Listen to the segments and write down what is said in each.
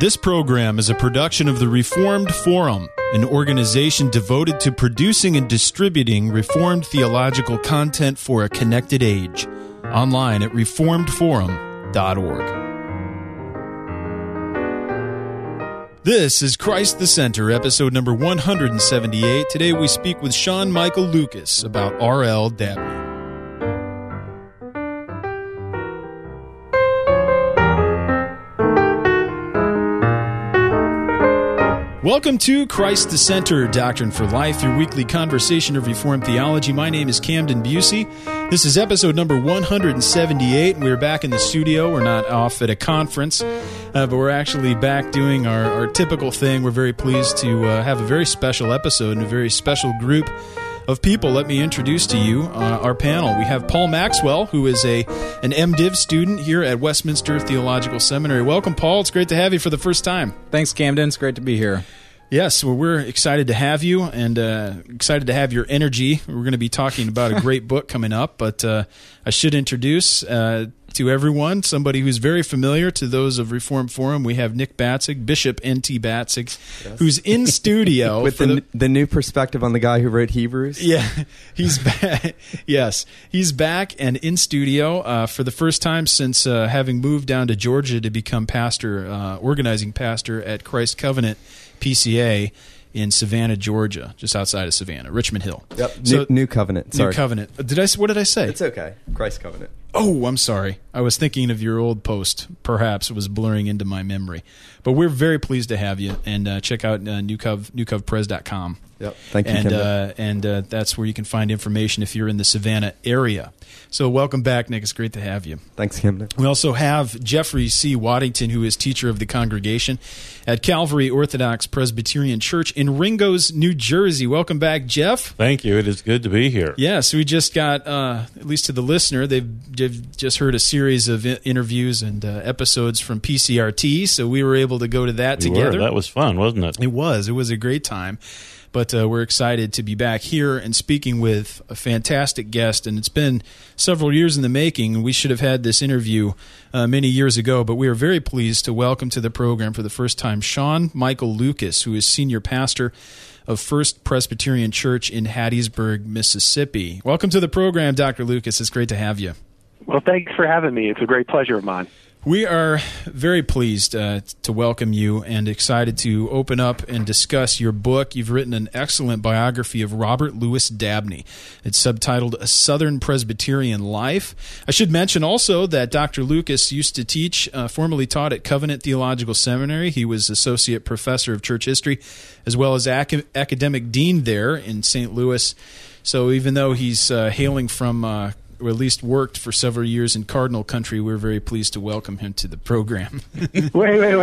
This program is a production of the Reformed Forum, an organization devoted to producing and distributing Reformed theological content for a connected age. Online at reformedforum.org. This is Christ the Center, episode number 178. Today we speak with Sean Michael Lucas about R.L. Dabney. Welcome to Christ the Center, Doctrine for Life, your weekly conversation of Reformed theology. My name is Camden Busey. This is episode number 178, and we're back in the studio. We're not off at a conference, but we're actually back doing our typical thing. We're very pleased to have a very special episode and a very special group of people. Let me introduce to you our panel. We have Paul Maxwell, who is an MDiv student here at Westminster Theological Seminary. Welcome, Paul. It's great to have you for the first time. Thanks, Camden. It's great to be here. Yes, well, we're excited to have you and excited to have your energy. We're going to be talking about a great book coming up, but I should introduce to everyone somebody who's very familiar to those of Reformed Forum. We have Nick Batzig, Bishop N.T. Batzig, yes, who's in studio. With the new perspective on the guy who wrote Hebrews. Yeah, he's back. Yes, he's back and in studio for the first time since having moved down to Georgia to become pastor, organizing pastor at Christ Covenant PCA in Savannah, Georgia, just outside of Savannah, Richmond Hill. Yep, New Covenant. Sorry. New Covenant. What did I say? It's okay. Christ Covenant. Oh, I'm sorry. I was thinking of your old post. Perhaps it was blurring into my memory. But we're very pleased to have you, and check out newcovpres.com. Yep. Thank you, and that's where you can find information if you're in the Savannah area. So welcome back, Nick. It's great to have you. Thanks, Camden. We also have Jeffrey C. Waddington, who is teacher of the congregation at Calvary Orthodox Presbyterian Church in Ringgoes, New Jersey. Welcome back, Jeff. Thank you. It is good to be here. Yes, we just got, at least to the listener, they've just heard a series of interviews and episodes from PCRT, so we were able to go to that together. That was fun, wasn't it? It was. It was a great time. But we're excited to be back here and speaking with a fantastic guest. And it's been several years in the making. We should have had this interview many years ago, but we are very pleased to welcome to the program for the first time Sean Michael Lucas, who is senior pastor of First Presbyterian Church in Hattiesburg, Mississippi. Welcome to the program, Dr. Lucas. It's great to have you. Well, thanks for having me. It's a great pleasure of mine. We are very pleased to welcome you and excited to open up and discuss your book. You've written an excellent biography of Robert Louis Dabney. It's subtitled A Southern Presbyterian Life. I should mention also that Dr. Lucas used to teach, formerly taught at Covenant Theological Seminary. He was associate professor of church history as well as academic dean there in St. Louis. So even though he's hailing from or at least worked for several years in Cardinal country, we're very pleased to welcome him to the program. Wait.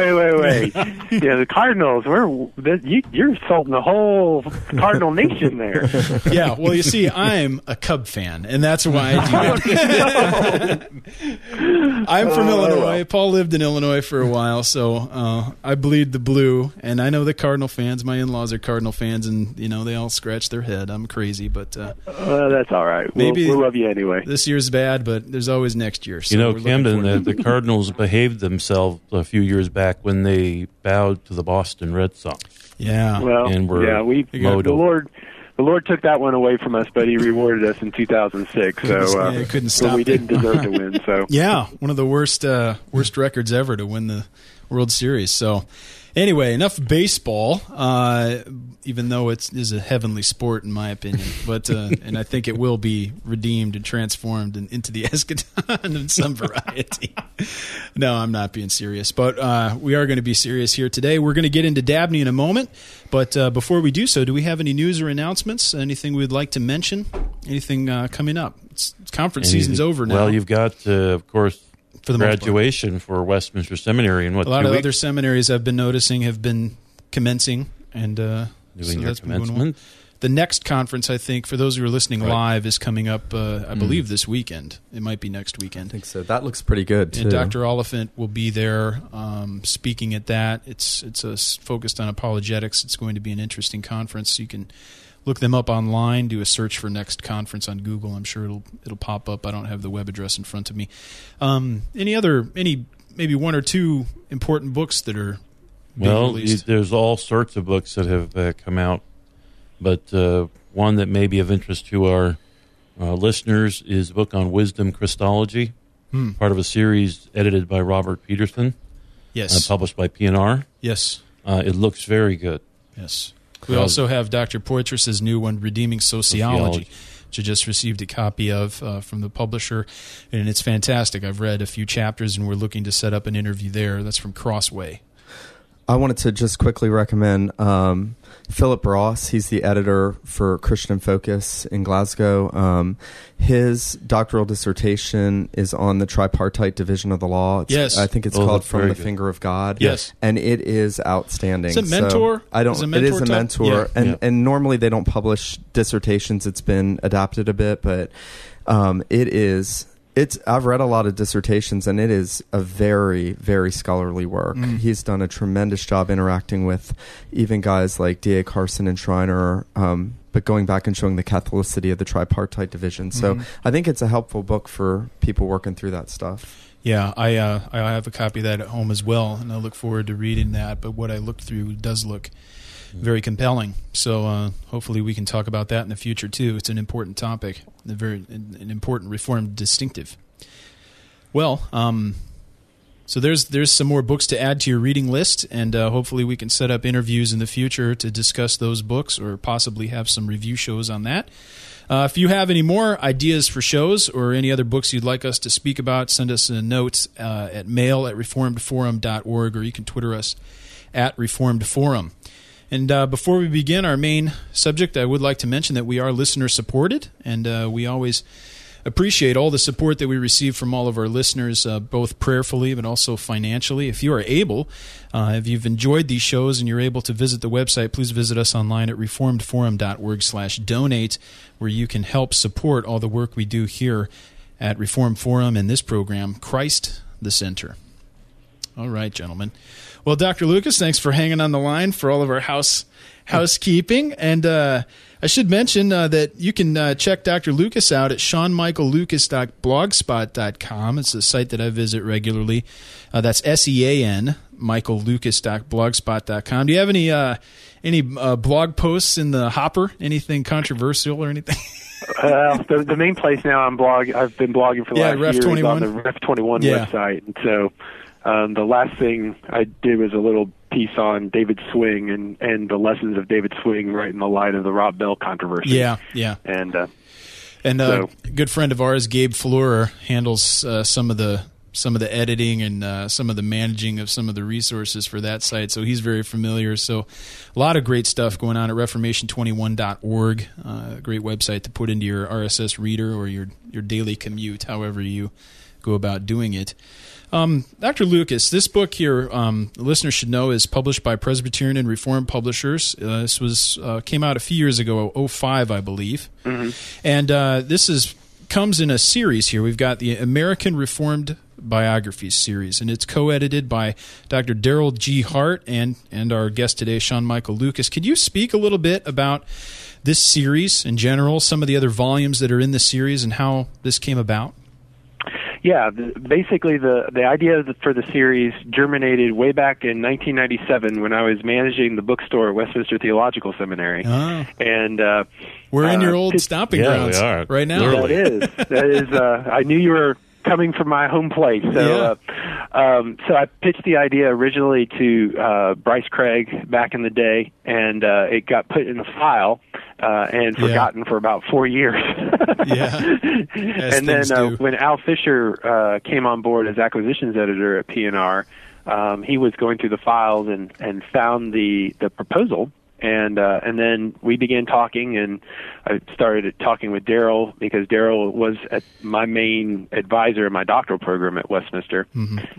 Yeah, the Cardinals, you're insulting the whole Cardinal nation there. Yeah, well, you see, I'm a Cub fan, and that's why I do it. I'm from Illinois. Paul lived in Illinois for a while, so I bleed the blue, and I know the Cardinal fans. My in-laws are Cardinal fans, and they all scratch their head. I'm crazy, but that's all right. We'll love you anyway. This year's bad, but there's always next year. So Camden, the Cardinals behaved themselves a few years back when they bowed to the Boston Red Sox. Yeah. Well, and the Lord took that one away from us, but He rewarded us in 2006. So couldn't stop. We didn't deserve to win. So yeah, one of the worst records ever to win the World Series. So anyway, enough baseball. Even though it is a heavenly sport, in my opinion, but and I think it will be redeemed and transformed into the eschaton of some variety. No, I'm not being serious, but we are going to be serious here today. We're going to get into Dabney in a moment, but before we do so, do we have any news or announcements? Anything we'd like to mention? Anything coming up? Conference season's over now. Well, you've got, of course, for the graduation for Westminster Seminary in a lot of other seminaries I've been noticing have been commencing and doing their commencement. The next conference, I think, for those who are listening live, is coming up, I believe, this weekend. It might be next weekend. I think so. That looks pretty good, too. And Dr. Oliphant will be there speaking at that. It's focused on apologetics. It's going to be an interesting conference. You can look them up online, do a search for next conference on Google. I'm sure it'll pop up. I don't have the web address in front of me. Any maybe one or two important books that are being Well, released. there's all sorts of books that have come out, but one that may be of interest to our listeners is a book on wisdom Christology, part of a series edited by Robert Peterson, Yes. published by PNR. Yes. It looks very good. Yes. We also have Dr. Poitras' new one, Redeeming Sociology, which I just received a copy of from the publisher, and it's fantastic. I've read a few chapters, and we're looking to set up an interview there. That's from Crossway. I wanted to just quickly recommend Philip Ross. He's the editor for Christian Focus in Glasgow. His doctoral dissertation is on the tripartite division of the law. Yes. I think it's Oh, called that's From very the good. Finger of God. Yes. And it is outstanding. Is it Mentor? So I don't. Is it It is a Mentor mentor, type? and Yeah. and normally they don't publish dissertations. It's been adapted a bit, but it is. I've read a lot of dissertations, and it is a very, very scholarly work. He's done a tremendous job interacting with even guys like D.A. Carson and Schreiner, but going back and showing the Catholicity of the tripartite division. So I think it's a helpful book for people working through that stuff. Yeah, I have a copy of that at home as well, and I look forward to reading that. But what I looked through does look very compelling. So hopefully we can talk about that in the future too. It's an important topic, an important Reformed distinctive. Well, so there's some more books to add to your reading list, and hopefully we can set up interviews in the future to discuss those books, or possibly have some review shows on that. If you have any more ideas for shows or any other books you'd like us to speak about, send us a note at mail@reformedforum.org, or you can Twitter us at reformedforum. And before we begin our main subject, I would like to mention that we are listener-supported, and we always appreciate all the support that we receive from all of our listeners, both prayerfully but also financially. If you are able, if you've enjoyed these shows and you're able to visit the website, please visit us online at reformedforum.org/donate, where you can help support all the work we do here at Reformed Forum and this program, Christ the Center. All right, gentlemen. Well, Dr. Lucas, thanks for hanging on the line for all of our housekeeping. And I should mention that you can check Dr. Lucas out at seanmichaellucas.blogspot.com. It's a site that I visit regularly. That's SEAN, michaellucas.blogspot.com. Do you have any blog posts in the hopper? Anything controversial or anything? The main place now I've been blogging for the last year is on the Ref 21 website. And so the last thing I did was a little piece on David Swing and the lessons of David Swing right in the light of the Rob Bell controversy. Yeah. And a good friend of ours, Gabe Florer, handles some of the editing and some of the managing of some of the resources for that site, so he's very familiar. So a lot of great stuff going on at reformation21.org, a great website to put into your RSS reader or your daily commute, however you go about doing it. Dr. Lucas, this book here, the listeners should know, is published by Presbyterian and Reformed Publishers. This came out a few years ago, 2005, I believe. Mm-hmm. And this comes in a series here. We've got the American Reformed Biographies series, and it's co-edited by Dr. Darrell G. Hart and our guest today, Sean Michael Lucas. Could you speak a little bit about this series in general, some of the other volumes that are in the series, and how this came about? Yeah, basically the idea for the series germinated way back in 1997 when I was managing the bookstore at Westminster Theological Seminary. Oh. And we're in your old stomping grounds we are. right now. Literally. That is. I knew you were coming from my home place. So, so I pitched the idea originally to Bryce Craig back in the day, and it got put in a file and forgotten for about 4 years. And then when Al Fisher came on board as acquisitions editor at PNR, he was going through the files and found the proposal. And then we began talking, and I started talking with Darrell because Darrell was my main advisor in my doctoral program at Westminster,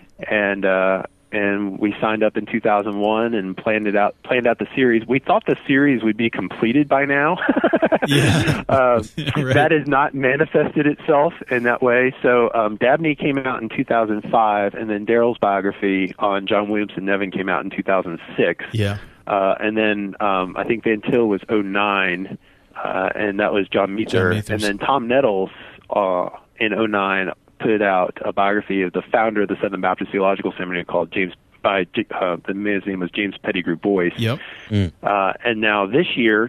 and we signed up in 2001 and planned out the series. We thought the series would be completed by now. Right. That has not manifested itself in that way. So Dabney came out in 2005, and then Darrell's biography on John Williamson Nevin came out in 2006. Yeah. And then I think Van Til was 2009, and that was John Meethers. And then Tom Nettles in 2009 put out a biography of the founder of the Southern Baptist Theological Seminary called James by the man's name was James Pettigrew Boyce. Yep. And now this year,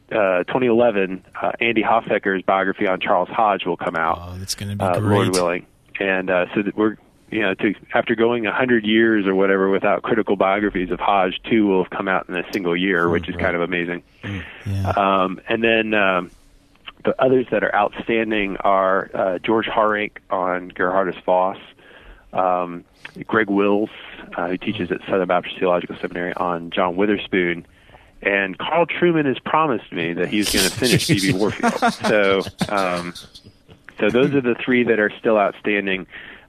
2011, Andy Hofecker's biography on Charles Hodge will come out. Oh, that's going to be great. Lord willing. And so that we're, after going 100 years or whatever without critical biographies of Hodge, 2 will have come out in a single year, which is kind of amazing. Yeah. And then the others that are outstanding are George Harank on Gerhardus Voss, Greg Wills, who teaches at Southern Baptist Theological Seminary, on John Witherspoon, and Carl Trueman has promised me that he's going to finish B.B. Warfield. So those are the 3 that are still outstanding.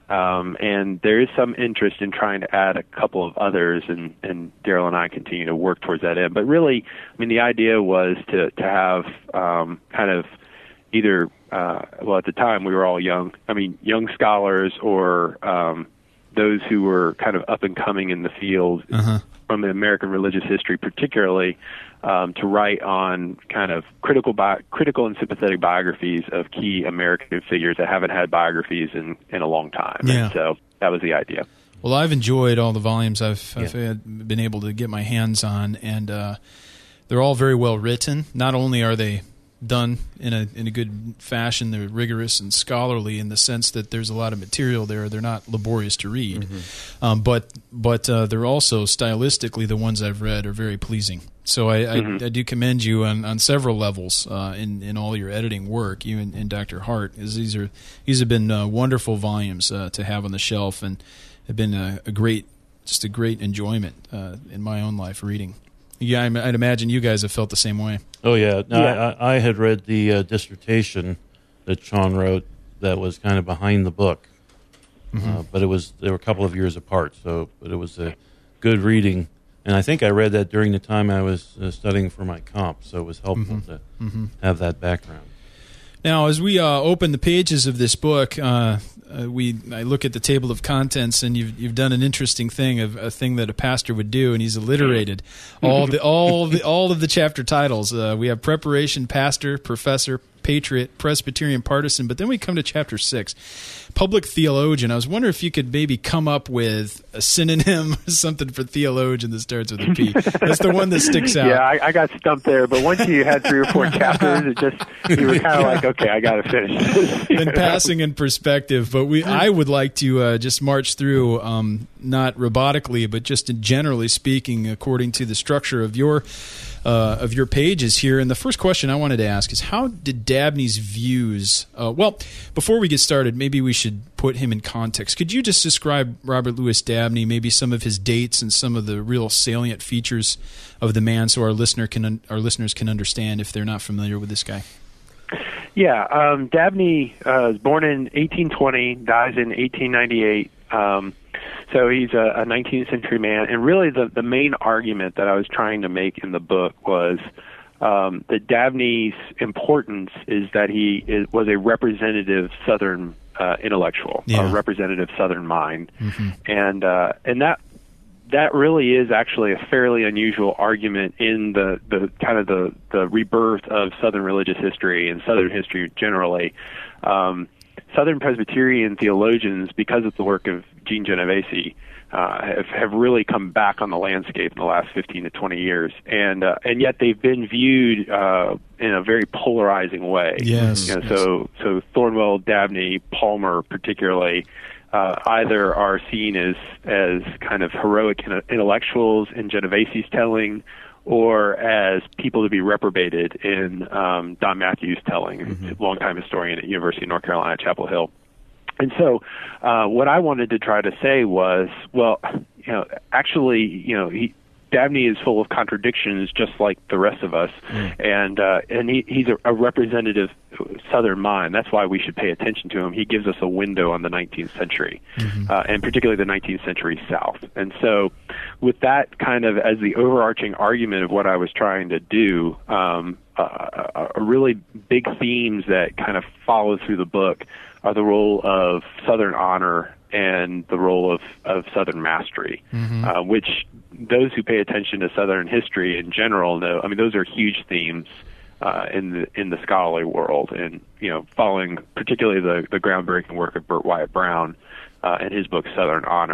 And there is some interest in trying to add a couple of others, and Daryl and I continue to work towards that end. But really, I mean, the idea was to have kind of either, at the time we were all young scholars or those who were kind of up and coming in the field from the American religious history particularly, to write on kind of critical and sympathetic biographies of key American figures that haven't had biographies in a long time. Yeah. And so that was the idea. Well, I've enjoyed all the volumes I've been able to get my hands on, and they're all very well written. Not only are they done in a good fashion, they're rigorous and scholarly in the sense that there's a lot of material there. They're not laborious to read, but they're also stylistically, the ones I've read are very pleasing. So I do commend you on several levels in all your editing work, you and Dr. Hart. These have been wonderful volumes to have on the shelf, and have been a great enjoyment in my own life reading. Yeah, I'd imagine you guys have felt the same way. Oh, yeah. No, I had read the dissertation that Sean wrote that was kind of behind the book, but they were a couple of years apart, but it was a good reading. And I think I read that during the time I was studying for my comp, so it was helpful to have that background. Now, as we open the pages of this book, I look at the table of contents, and you've done an interesting thing, a thing that a pastor would do, and he's alliterated all of the chapter titles. We have preparation, pastor, professor, patriot, Presbyterian, partisan, but then we come to chapter 6, public theologian. I was wondering if you could maybe come up with a synonym, something for theologian that starts with a P. That's the one that sticks out. Yeah, I got stumped there, but once you had 3 or 4 chapters, you were kind of like, okay, I got to finish this. And passing in perspective, but I would like to just march through, not robotically, but just generally speaking, according to the structure of your pages here. And the first question I wanted to ask is, how did Dabney's views... before we get started, maybe we should put him in context. Could you just describe Robert Louis Dabney, maybe some of his dates and some of the real salient features of the man, so our listeners can understand if they're not familiar with this guy? Yeah, Dabney was born in 1820, dies in 1898. So he's a 19th century man, and really the main argument that I was trying to make in the book was that Dabney's importance is that he was a representative Southern intellectual, a representative Southern mind, and that really is actually a fairly unusual argument in the kind of the rebirth of Southern religious history and Southern history generally. Southern Presbyterian theologians, because of the work of Gene Genovese, have really come back on the landscape in the last 15 to 20 years, and yet they've been viewed in a very polarizing way. Yes. So Thornwell, Dabney, Palmer, particularly, either are seen as kind of heroic intellectuals in Genovese's telling, or as people to be reprobated in Don Matthews' telling, longtime historian at University of North Carolina, Chapel Hill. And so what I wanted to try to say was, Dabney is full of contradictions, just like the rest of us, and he's a representative Southern mind. That's why we should pay attention to him. He gives us a window on the 19th century, and particularly the 19th century South. And so with that kind of as the overarching argument of what I was trying to do, a really big themes that kind of follow through the book are the role of Southern honor and the role of Southern mastery, which those who pay attention to Southern history in general know. I mean, those are huge themes in the scholarly world, and following particularly the groundbreaking work of Burt Wyatt Brown and his book Southern Honor.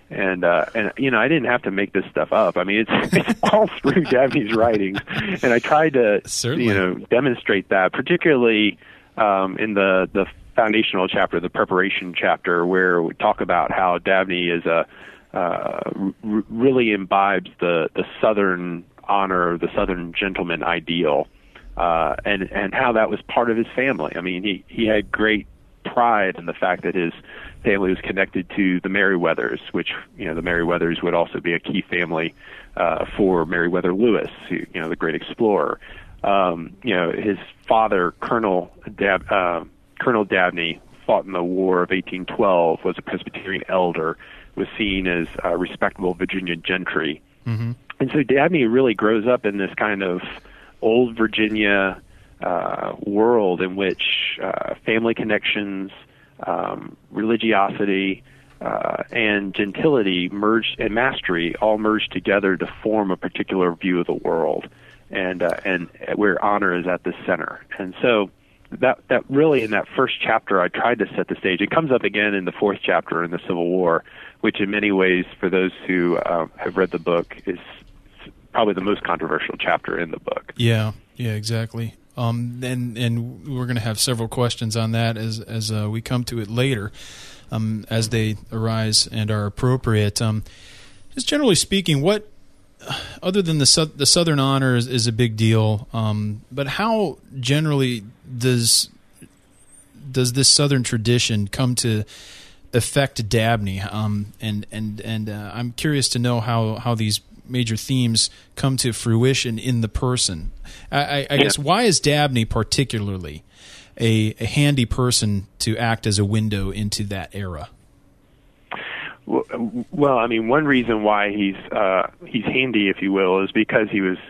And you know, I didn't have to make this stuff up. I mean, it's all through Dabney's writings, and I tried to Certainly. you know, demonstrate that, particularly in the foundational chapter, the preparation chapter, where we talk about how Dabney is really imbibes the Southern honor, the Southern gentleman ideal, and how that was part of his family. I mean, he had great pride in the fact that his family was connected to the Merriweathers, which, you know, the Merriweathers would also be a key family for Meriwether Lewis, who, you know, the great explorer. You know, his father, Colonel Dabney, fought in the War of 1812, was a Presbyterian elder, was seen as respectable Virginia gentry. Mm-hmm. And so Dabney really grows up in this kind of old Virginia world in which family connections, religiosity, and gentility and mastery all merge together to form a particular view of the world, and where honor is at the center. And so that really, in that first chapter, I tried to set the stage. It comes up again in the fourth chapter in the Civil War, which in many ways, for those who have read the book, is probably the most controversial chapter in the book. Yeah, exactly. And we're going to have several questions on that as we come to it later, as they arise and are appropriate. Just generally speaking, what, other than the Southern honor is a big deal, but how generally does this Southern tradition come to affect Dabney? And I'm curious to know how these major themes come to fruition in the person. I guess, why is Dabney particularly a handy person to act as a window into that era? Well, I mean, one reason why he's handy, if you will, is because he was.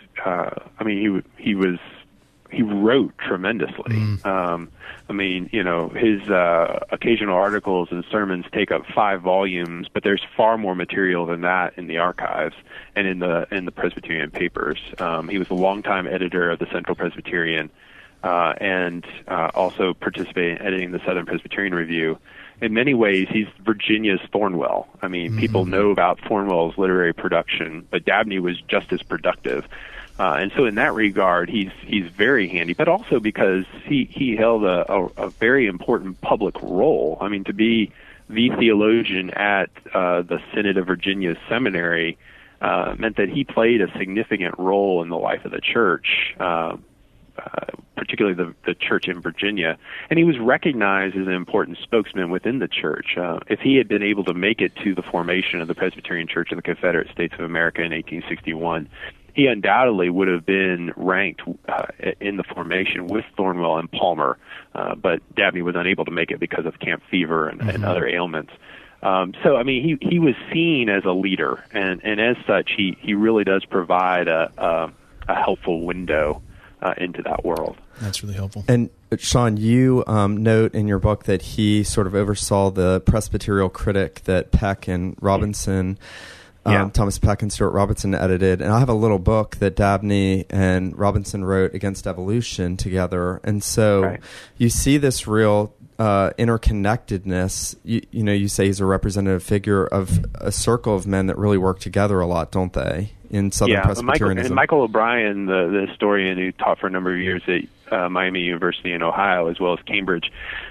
He wrote tremendously. I mean, you know, his occasional articles and sermons take up 5 volumes, but there's far more material than that in the archives and in the Presbyterian papers. He was a longtime editor of the Central Presbyterian, and also participated in editing the Southern Presbyterian Review. In many ways, he's Virginia's Thornwell. I mean, people know about Thornwell's literary production, but Dabney was just as productive. And so in that regard, he's very handy, but also because he held a very important public role. I mean, to be the theologian at the Synod of Virginia's seminary meant that he played a significant role in the life of the church, particularly the church in Virginia. And he was recognized as an important spokesman within the church. If he had been able to make it to the formation of the Presbyterian Church in the Confederate States of America in 1861, he undoubtedly would have been ranked in the formation with Thornwell and Palmer, but Dabney was unable to make it because of camp fever and other ailments. So, I mean, he was seen as a leader, and as such, he really does provide a helpful window into that world. That's really helpful. And Sean, you note in your book that he sort of oversaw the Presbyterial critic that Peck and Robinson, Thomas Peck and Stuart Robinson edited. And I have a little book that Dabney and Robinson wrote against evolution together. And so you see this real interconnectedness. You say he's a representative figure of a circle of men that really work together a lot, don't they, in Southern Presbyterianism? Michael O'Brien, the historian who taught for a number of years at Miami University in Ohio, as well as Cambridge,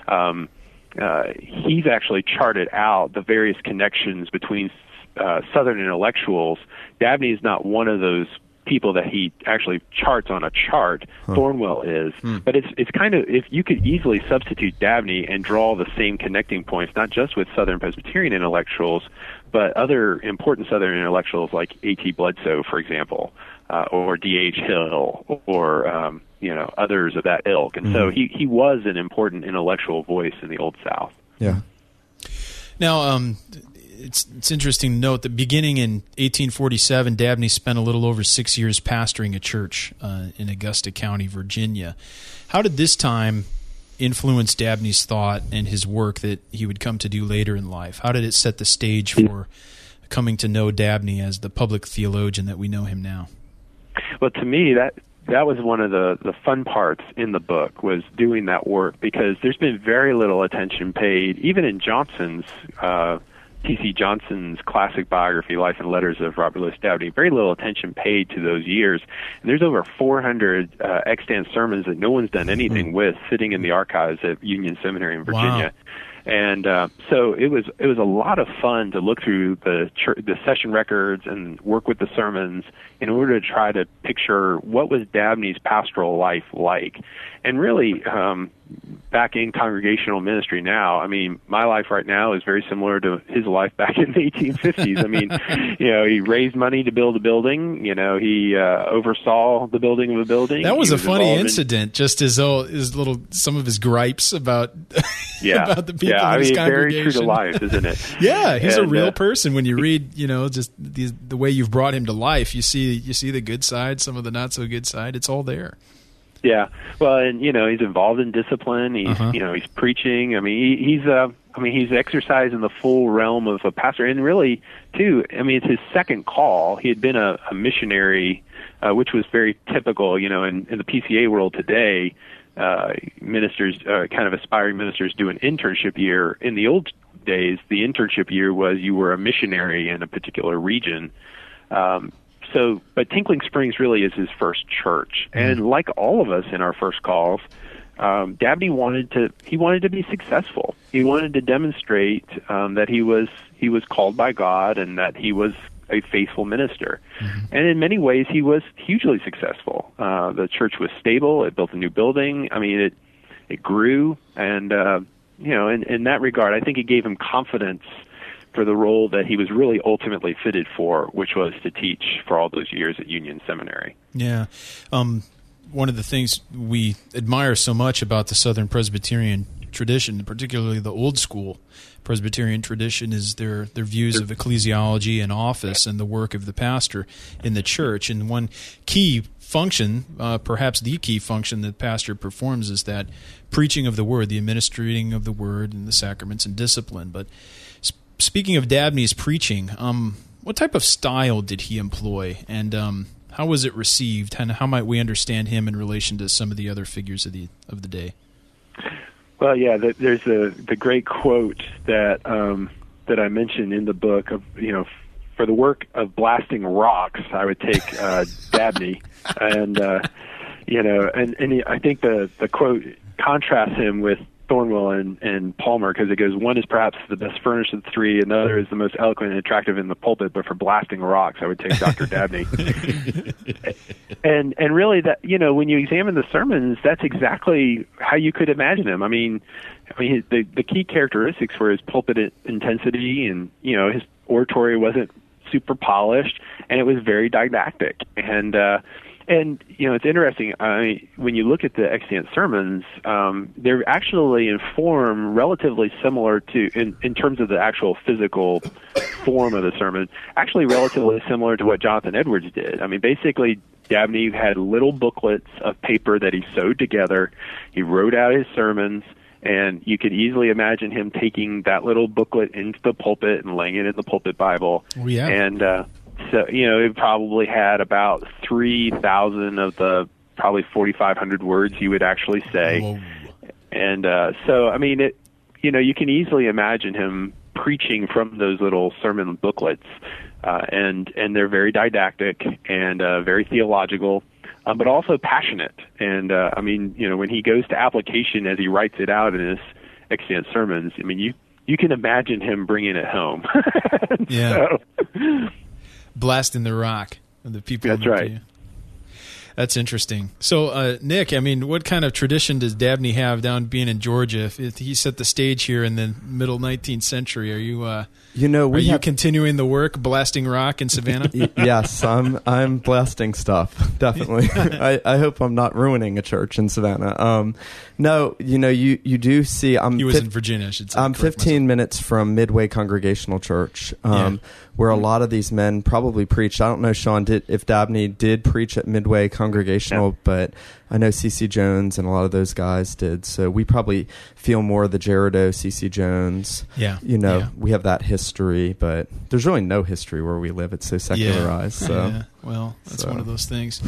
he's actually charted out the various connections between Southern intellectuals. Dabney is not one of those people that he actually charts on a chart. Thornwell is, but it's kind of, if you could easily substitute Dabney and draw the same connecting points, not just with Southern Presbyterian intellectuals, but other important Southern intellectuals like A.T. Bledsoe, for example, or D.H. Hill, or others of that ilk. And so he was an important intellectual voice in the Old South. Yeah. Now, it's interesting to note that beginning in 1847, Dabney spent a little over 6 years pastoring a church in Augusta County, Virginia. How did this time influence Dabney's thought and his work that he would come to do later in life? How did it set the stage for coming to know Dabney as the public theologian that we know him now? Well, to me, that was one of the fun parts in the book, was doing that work, because there's been very little attention paid, even in Johnson's T.C. Johnson's classic biography, Life and Letters of Robert Louis Dabney, very little attention paid to those years. And there's over 400 extant sermons that no one's done anything with, sitting in the archives at Union Seminary in Virginia. Wow. And so it was a lot of fun to look through the session records and work with the sermons in order to try to picture what was Dabney's pastoral life like. And really, back in congregational ministry now, I mean, my life right now is very similar to his life back in the 1850s. I mean, he raised money to build a building. He oversaw the building of a building. That was a funny incident, just some of his gripes about about the people in his congregation. Very true to life, isn't it? Yeah, he's a real person. When you read, just the way you've brought him to life, you see the good side, some of the not so good side. It's all there. Yeah, well, and he's involved in discipline. He's he's preaching. I mean, he's exercising the full realm of a pastor, and really, too. I mean, it's his second call. He had been a missionary, which was very typical. In the PCA world today, ministers, kind of aspiring ministers, do an internship year. In the old days, the internship year was you were a missionary in a particular region. But Tinkling Springs really is his first church, and like all of us in our first calls, Dabney wanted to be successful. He wanted to demonstrate that he was called by God and that he was a faithful minister. And in many ways, he was hugely successful. The church was stable. It built a new building. I mean, it grew, and in that regard, I think it gave him confidence for the role that he was really ultimately fitted for, which was to teach for all those years at Union Seminary. Yeah. One of the things we admire so much about the Southern Presbyterian tradition, particularly the old school Presbyterian tradition, is their views of ecclesiology and office and the work of the pastor in the church. And one key function, perhaps the key function that pastor performs, is that preaching of the word, the administering of the word and the sacraments and discipline. But speaking of Dabney's preaching, what type of style did he employ, and how was it received, and how might we understand him in relation to some of the other figures of the day? Well, yeah, there's the great quote that I mentioned in the book of, for the work of blasting rocks, I would take Dabney, and I think the quote contrasts him with Thornwell and Palmer, because it goes, one is perhaps the best furnished of the three, another is the most eloquent and attractive in the pulpit, but for blasting rocks, I would take Dr. Dabney. and really, that when you examine the sermons, that's exactly how you could imagine him. I mean, the key characteristics were his pulpit intensity, and his oratory wasn't super polished, and it was very didactic. And it's interesting. When you look at the extant sermons, they're actually in form relatively similar to, in terms of the actual physical form of the sermon, actually relatively similar to what Jonathan Edwards did. I mean, basically, Dabney had little booklets of paper that he sewed together. He wrote out his sermons, and you could easily imagine him taking that little booklet into the pulpit and laying it in the pulpit Bible. Oh, yeah. And so, it probably had about 3,000 of the probably 4,500 words he would actually say. Whoa. And so, I mean, you can easily imagine him preaching from those little sermon booklets. And they're very didactic and very theological, but also passionate. And, when he goes to application as he writes it out in his extant sermons, I mean, you can imagine him bringing it home. Yeah. So, blasting the rock of the people. That's right. That's interesting. So, Nick, I mean, what kind of tradition does Dabney have down being in Georgia? If he set the stage here in the middle 19th century, are you you continuing the work, blasting rock in Savannah? Yes, I'm blasting stuff, definitely. I hope I'm not ruining a church in Savannah. No, you do see. He was in Virginia, I should say. I'm 15 minutes from Midway Congregational Church, where a lot of these men probably preached. I don't know, Sean, if Dabney did preach at Midway Congregational, but I know C.C. Jones and a lot of those guys did. So we probably feel more of the Gerardo, C.C. Jones. Yeah. We have that history, but there's really no history where we live. It's so secularized. Yeah. So. Yeah. Well, that's one of those things.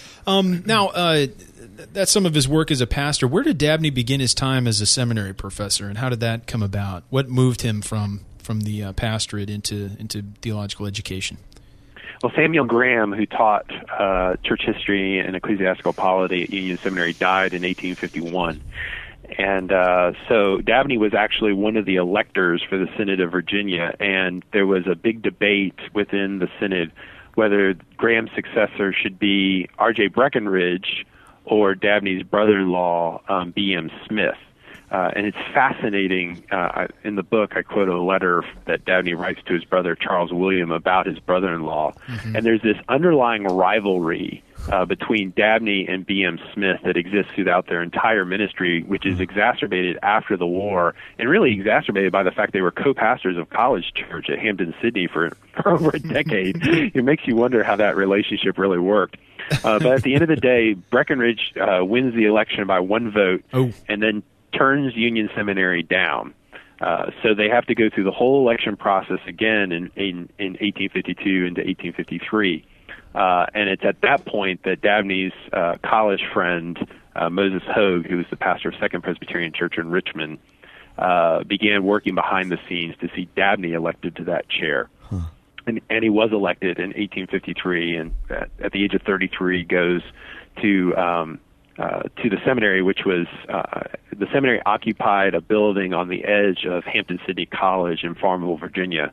Now, that's some of his work as a pastor. Where did Dabney begin his time as a seminary professor, and how did that come about? What moved him from from the pastorate into theological education? Well, Samuel Graham, who taught church history and ecclesiastical polity at Union Seminary, died in 1851. And so Dabney was actually one of the electors for the Synod of Virginia, and there was a big debate within the Synod whether Graham's successor should be R.J. Breckinridge or Dabney's brother-in-law, B.M. Smith. And it's fascinating. In the book, I quote a letter that Dabney writes to his brother, Charles William, about his brother-in-law. Mm-hmm. And there's this underlying rivalry between Dabney and B.M. Smith that exists throughout their entire ministry, which is exacerbated after the war, and really exacerbated by the fact they were co-pastors of College Church at Hampden-Sydney for over a decade. It makes you wonder how that relationship really worked. But at the end of the day, Breckinridge wins the election by one vote, and then turns Union Seminary down. So they have to go through the whole election process again in 1852 into 1853. And it's at that point that Dabney's college friend, Moses Hogue, who was the pastor of Second Presbyterian Church in Richmond, began working behind the scenes to see Dabney elected to that chair. Huh. And he was elected in 1853, and at the age of 33 goes to the seminary, which was the seminary occupied a building on the edge of Hampden-Sydney College in Farmville, Virginia.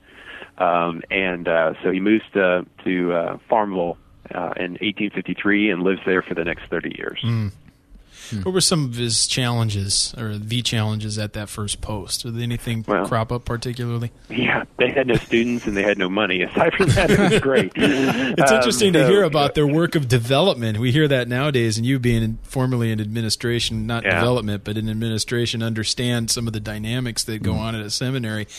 So he moves to Farmville in 1853 and lives there for the next 30 years. Mm. What were some of his challenges, or the challenges at that first post? Did anything crop up particularly? Yeah, they had no students and they had no money. Aside from that, it was great. It's interesting to hear about their work of development. We hear that nowadays, and you being formerly in administration, not development, but in administration, understand some of the dynamics that go on at a seminary.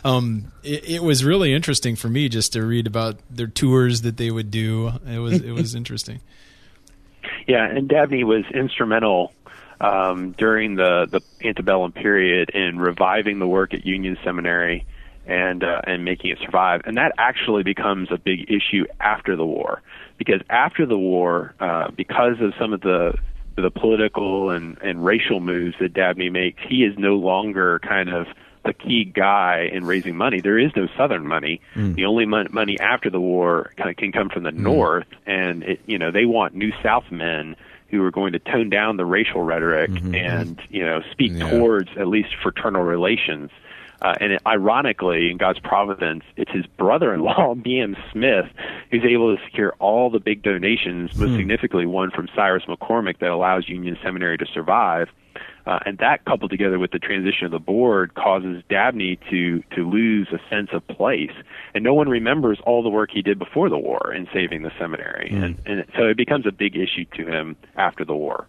It was really interesting for me just to read about their tours that they would do. It was interesting. Yeah, and Dabney was instrumental during the antebellum period in reviving the work at Union Seminary and making it survive. And that actually becomes a big issue after the war, because after the war, because of some of the political and racial moves that Dabney makes, he is no longer kind of the key guy in raising money. There is no Southern money. The only money after the war can come from the North, and they want New South men who are going to tone down the racial rhetoric and speak towards at least fraternal relations. Ironically, in God's providence, it's his brother-in-law, B.M. Smith, who's able to secure all the big donations, most significantly one from Cyrus McCormick, that allows Union Seminary to survive. And that, coupled together with the transition of the board, causes Dabney to lose a sense of place. And no one remembers all the work he did before the war in saving the seminary. And so it becomes a big issue to him after the war.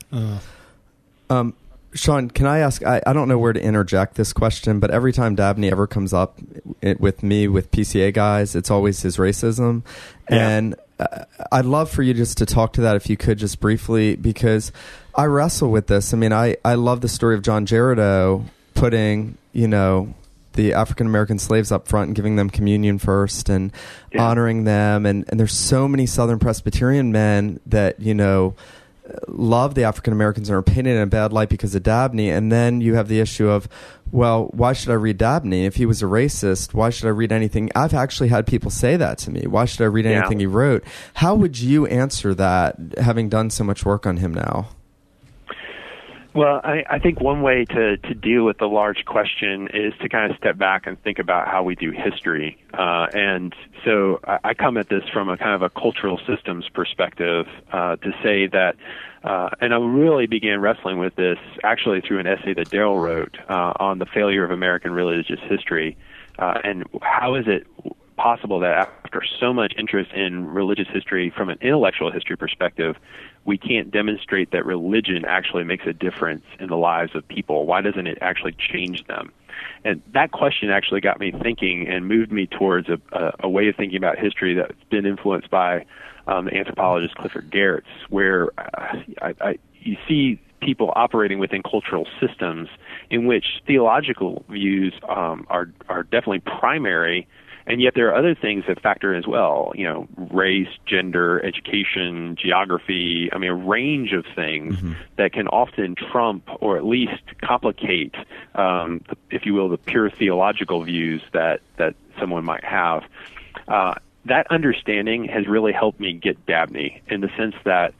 Sean, can I ask, I don't know where to interject this question, but every time Dabney ever comes up with me, with PCA guys, it's always his racism. Yeah. And I'd love for you just to talk to that, if you could, just briefly, because I wrestle with this. I mean, I love the story of John Jericho putting, the African-American slaves up front and giving them communion first and honoring them. And there's so many Southern Presbyterian men that, love the African Americans and are painted in a bad light because of Dabney. And then you have the issue of, well, why should I read Dabney? If he was a racist, why should I read anything? I've actually had people say that to me. Why should I read anything he wrote? How would you answer that, having done so much work on him now? Well, I think one way to deal with the large question is to kind of step back and think about how we do history. And so I come at this from a kind of a cultural systems perspective to say that, and I really began wrestling with this actually through an essay that Darrell wrote on the failure of American religious history, and how is it possible that after so much interest in religious history from an intellectual history perspective, we can't demonstrate that religion actually makes a difference in the lives of people? Why doesn't it actually change them? And that question actually got me thinking and moved me towards a way of thinking about history that's been influenced by the anthropologist Clifford Geertz, where you see people operating within cultural systems in which theological views are definitely primary, And yet there are other things that factor in as well, race, gender, education, geography, a range of things that can often trump or at least complicate, if you will, the pure theological views that someone might have. That understanding has really helped me get Dabney in the sense that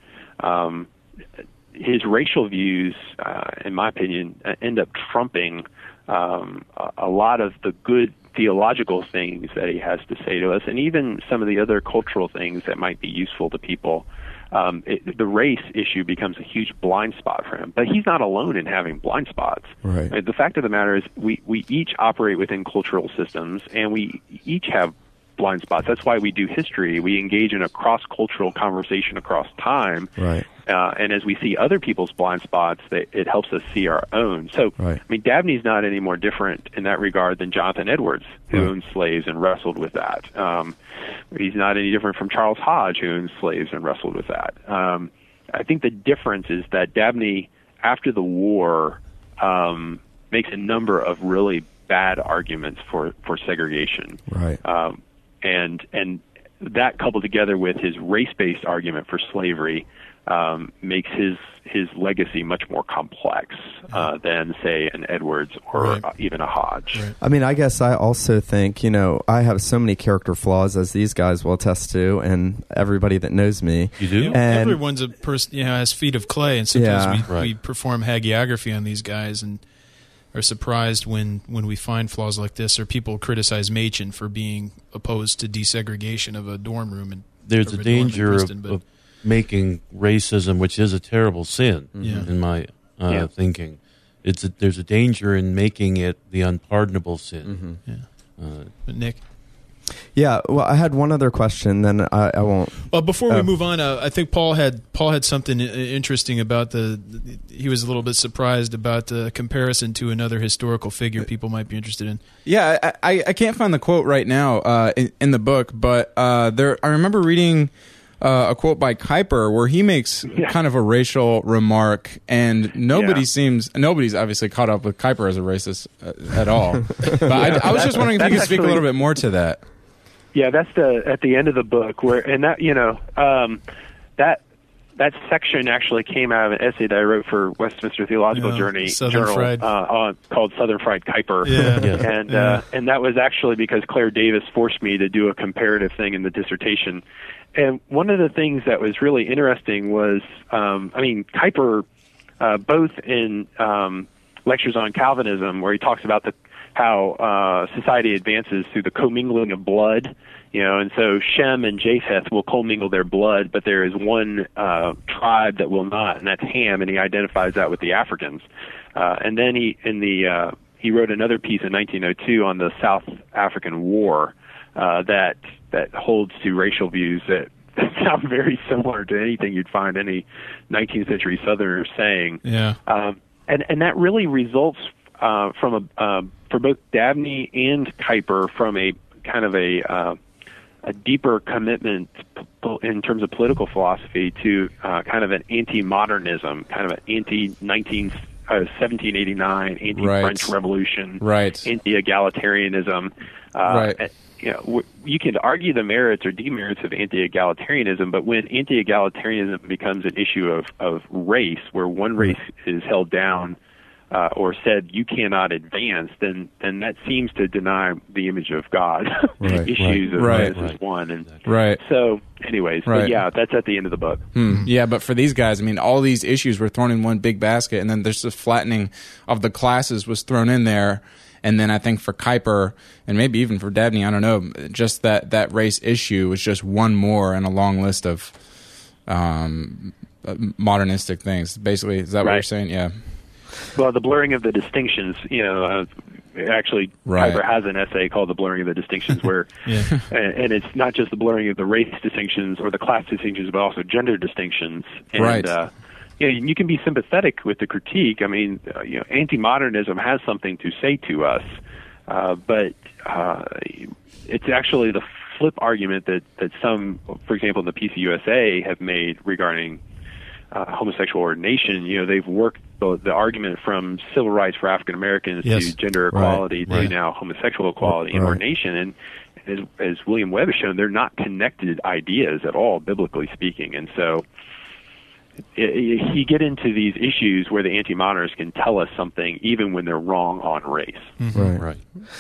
his racial views, in my opinion, end up trumping a lot of the good theological things that he has to say to us, and even some of the other cultural things that might be useful to people. The race issue becomes a huge blind spot for him, but he's not alone in having blind spots. Right. The fact of the matter is we each operate within cultural systems, and we each have blind spots. That's why we do history. We engage in a cross-cultural conversation across time. Right. And as we see other people's blind spots, it helps us see our own. So, right. Dabney's not any more different in that regard than Jonathan Edwards, who owned slaves and wrestled with that. He's not any different from Charles Hodge, who owned slaves and wrestled with that. I think the difference is that Dabney, after the war, makes a number of really bad arguments for segregation. Right. And that coupled together with his race-based argument for slavery makes his legacy much more complex than, say, an Edwards or even a Hodge. Right. I guess I also think, I have so many character flaws, as these guys will attest to, and everybody that knows me. You do? And everyone's a person, has feet of clay, and sometimes we perform hagiography on these guys and are surprised when we find flaws like this, or people criticize Machen for being opposed to desegregation of a dorm room. There's a danger of making racism, which is a terrible sin, in my thinking. There's a danger in making it the unpardonable sin. But Nick? Yeah, well, I had one other question, then I won't. Well, before we move on, I think Paul had something interesting about he was a little bit surprised about the comparison to another historical figure people might be interested in. Yeah, I can't find the quote right now in the book, but I remember reading a quote by Kuyper where he makes kind of a racial remark, and nobody's obviously caught up with Kuyper as a racist at all. But I was just wondering if you could speak a little bit more to that. Yeah, that's at the end of the book that section actually came out of an essay that I wrote for Westminster Theological Journal called Southern Fried Kuyper. And that was actually because Claire Davis forced me to do a comparative thing in the dissertation. And one of the things that was really interesting was, Kuyper, both in lectures on Calvinism, where he talks about how society advances through the commingling of blood, and so Shem and Japheth will commingle their blood, but there is one tribe that will not, and that's Ham, and he identifies that with the Africans. And then he wrote another piece in 1902 on the South African War that holds to racial views that sound very similar to anything you'd find any 19th century Southerners saying. Yeah. And that really results from for both Dabney and Kuyper from a kind of a deeper commitment in terms of political philosophy to kind of an anti-modernism, kind of an anti-1789, anti-French Revolution, anti-egalitarianism. You can argue the merits or demerits of anti-egalitarianism, but when anti-egalitarianism becomes an issue of race, where one race is held down or said you cannot advance, then that seems to deny the image of God. Issues of Genesis 1. And so, anyways, but that's at the end of the book. Yeah, but for these guys, all these issues were thrown in one big basket, and then there's this flattening of the classes was thrown in there. And then I think for Kuyper, and maybe even for Dabney, I don't know, just that race issue was just one more in a long list of modernistic things. Basically, is that what you're saying? Yeah. Well, the blurring of the distinctions, actually, Kuyper has an essay called The Blurring of the Distinctions, where, and it's not just the blurring of the race distinctions or the class distinctions, but also gender distinctions. And, you can be sympathetic with the critique. Anti-modernism has something to say to us, but it's actually the flip argument that some, for example, in the PCUSA have made regarding homosexual ordination. They've worked the argument from civil rights for African Americans to gender equality to now homosexual equality in ordination, as William Webb has shown, they're not connected ideas at all, biblically speaking. And so you get into these issues where the anti-modernists can tell us something even when they're wrong on race. Right.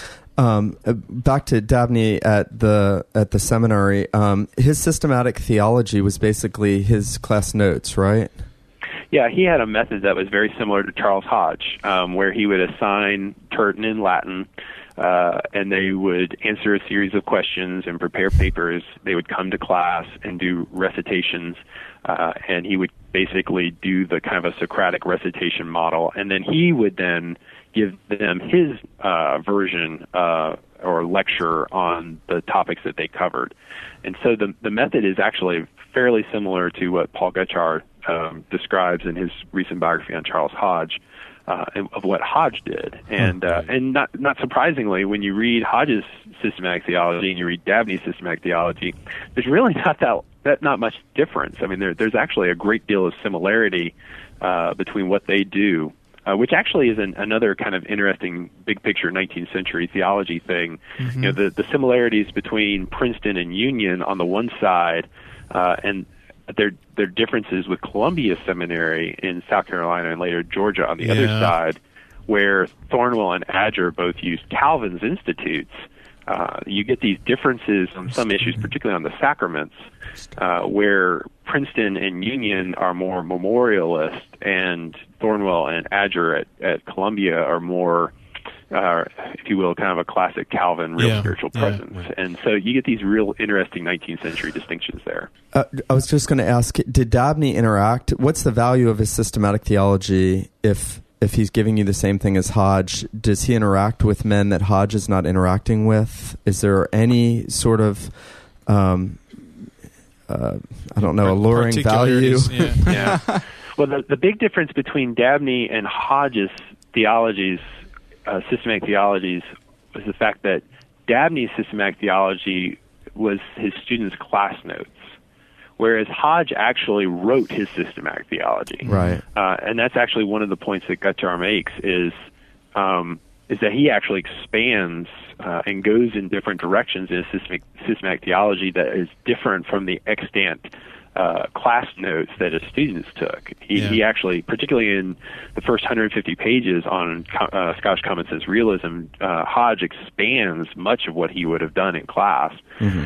Back to Dabney at the seminary. His systematic theology was basically his class notes, right? Yeah, he had a method that was very similar to Charles Hodge, where he would assign Turton in Latin, and they would answer a series of questions and prepare papers. They would come to class and do recitations, and he would basically do the kind of a Socratic recitation model, and then he would then give them his version or lecture on the topics that they covered. And so the method is actually fairly similar to what Paul Gutjahr describes in his recent biography on Charles Hodge, of what Hodge did. And not surprisingly, when you read Hodge's systematic theology and you read Dabney's systematic theology, there's really not much difference. I mean, there's actually a great deal of similarity between what they do, which actually is another kind of interesting big picture 19th century theology thing. You know, the similarities between Princeton and Union on the one side, and their differences with Columbia Seminary in South Carolina and later Georgia on the other side, where Thornwell and Adger both used Calvin's institutes. You get these differences on some issues, particularly on the sacraments, where Princeton and Union are more memorialist, and Thornwell and Adger at Columbia are more, if you will, kind of a classic Calvin, real spiritual presence. Right. And so you get these real interesting 19th century distinctions there. I was just going to ask, did Dabney interact? What's the value of his systematic theology if he's giving you the same thing as Hodge? Does he interact with men that Hodge is not interacting with? Is there any sort of, I don't know, alluring value? Yeah. Well, the big difference between Dabney and Hodge's theologies, systematic theologies, was the fact that Dabney's systematic theology was his students' class notes, whereas Hodge actually wrote his systematic theology. Right. And that's actually one of the points that Gutjahr makes is that he actually expands and goes in different directions in his systematic theology that is different from the extant class notes that his students took. He actually, particularly in the first 150 pages on Scottish Common Sense Realism, Hodge expands much of what he would have done in class.